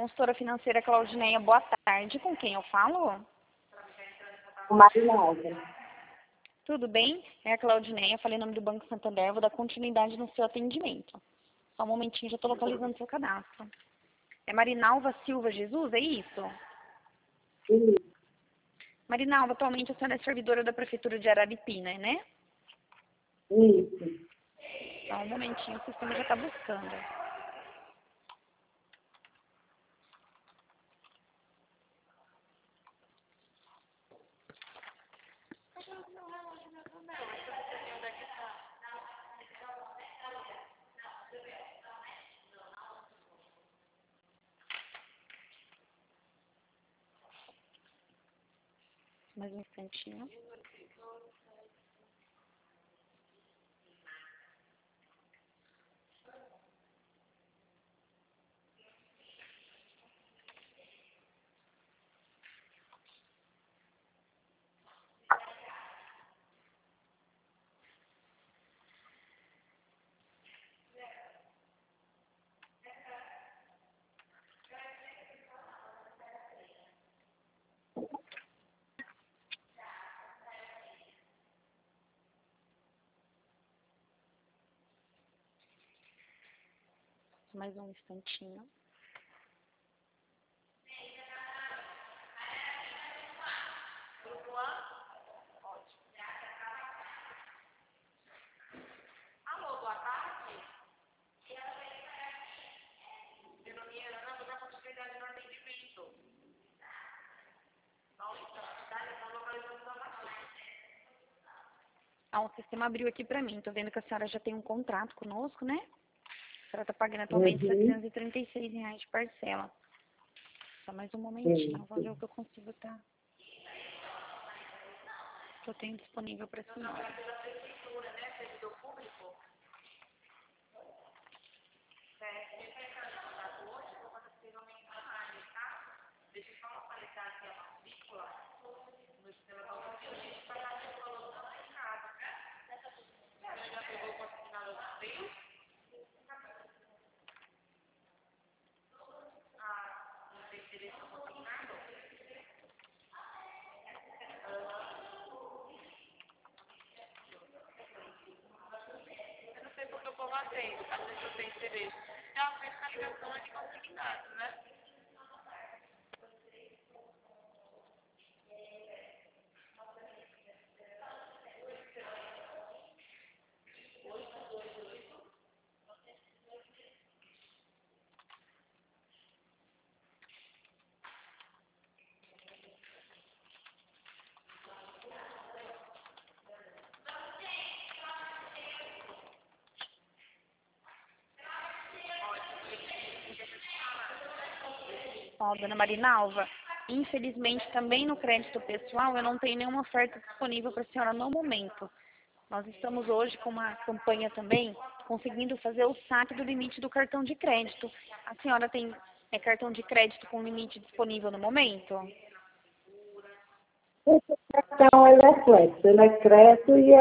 Consultora financeira Claudineia, boa tarde. Com quem eu falo? Marinalva. Tudo bem? É a Claudineia, falei em nome do Banco Santander, vou dar continuidade no seu atendimento. Só um momentinho, já estou localizando seu cadastro. É Marinalva Silva Jesus, é isso? Sim. Marinalva, atualmente a senhora é servidora da Prefeitura de Araripina, né? Isso. Só um momentinho, o sistema já está buscando. Mais um instantinho. Mais um instantinho. Alô, boa tarde. Meu nome é Ana, vou dar continuidade no atendimento. O sistema abriu aqui para mim. Tô vendo que a senhora já tem um contrato conosco, né? A senhora está pagando atualmente R$736 de parcela. Só mais um momentinho, vou ver o que eu consigo, tá? Que eu tenho disponível para a senhora. Pela prefeitura, né, servidor público. Certo. Quem está entrando em contato hoje, eu vou fazer possivelmente online, tá? Deixa eu só localizar aqui a matrícula no sistema da oficina. A gente vai dar o valor do certificado, né? Você já pegou o consignado dos frios? Não tem interesse no consignado? Eu não sei porque o povo atende, tá? Se eu tenho interesse. Realmente a ligação é de consignado, né? Ó, dona Marinalva, infelizmente também no crédito pessoal eu não tenho nenhuma oferta disponível para a senhora no momento. Nós estamos hoje com uma campanha também, conseguindo fazer o saque do limite do cartão de crédito. A senhora tem cartão de crédito com limite disponível no momento? Esse cartão, ele é flex, ele é crédito e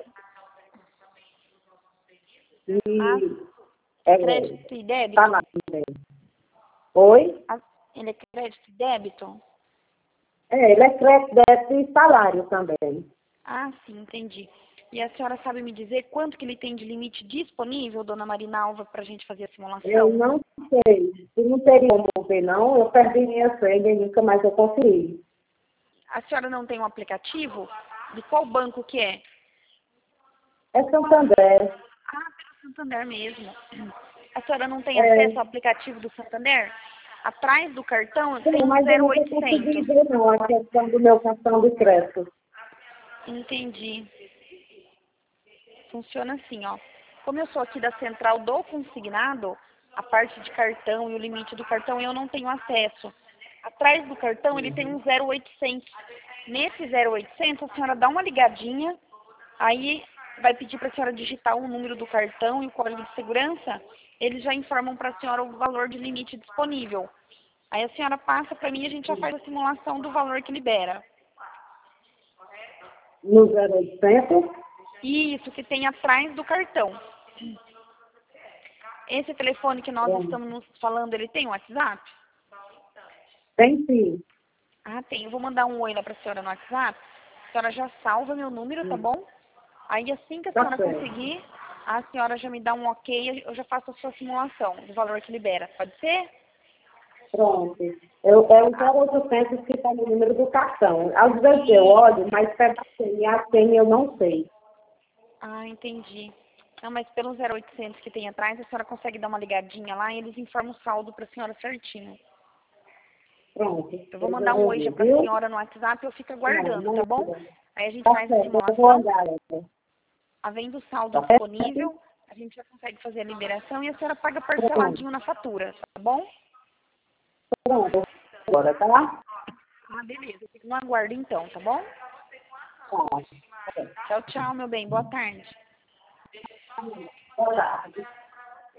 Crédito e débito? Tá lá também. Oi? Ele é crédito e débito? Ele é crédito, débito e salário também. Ah, sim, entendi. E a senhora sabe me dizer quanto que ele tem de limite disponível, dona Marinalva, para a gente fazer a simulação? Eu não sei. Se não teria como ver, não, eu perdi minha senha e nunca mais eu consegui. A senhora não tem um aplicativo? De qual banco que é? É Santander. Ah, pelo Santander mesmo. A senhora não tem acesso ao aplicativo do Santander? Atrás do cartão tem Sim, um mas eu não consegui 0800. ver, não, a questão do meu cartão de crédito. Entendi. Funciona assim, ó. Como eu sou aqui da central do consignado, a parte de cartão e o limite do cartão eu não tenho acesso. Atrás do cartão ele tem um 0800. Nesse 0800 a senhora dá uma ligadinha, aí vai pedir para a senhora digitar o número do cartão e o código de segurança, eles já informam para a senhora o valor de limite disponível. Aí a senhora passa para mim e a gente já faz a simulação do valor que libera. No 0800? Isso, que tem atrás do cartão. Esse telefone que nós estamos nos falando, ele tem WhatsApp? Tem sim. Ah, tem. Eu vou mandar um oi lá pra senhora no WhatsApp. A senhora já salva meu número, tá bom? Aí assim que a Tá senhora certo. conseguir, a senhora já me dá um ok, eu já faço a sua simulação do valor que libera. Pode ser? Pronto. É o Ah, 0800 que está no número do cartão. Às vezes eu olho, mas pela senha eu não sei. ah, entendi. Não, mas pelo 0800 que tem atrás, a senhora consegue dar uma ligadinha lá e eles informam o saldo pra senhora certinho. Pronto. Eu vou Eu mandar um vou oi já ver, pra viu? senhora no WhatsApp e eu fico Tá, aguardando, tá bom? Aí a gente tá faz a certo. Eu vou simulação, olhar essa. havendo saldo Tá certo? disponível, a gente já consegue fazer a liberação e a senhora paga Pronto. parceladinho na fatura, tá bom? Pronto. Agora, tá? Ah, beleza. Eu fico no aguardo então, tá bom? Tá. Tchau, tchau, meu bem. Boa tarde. Olá.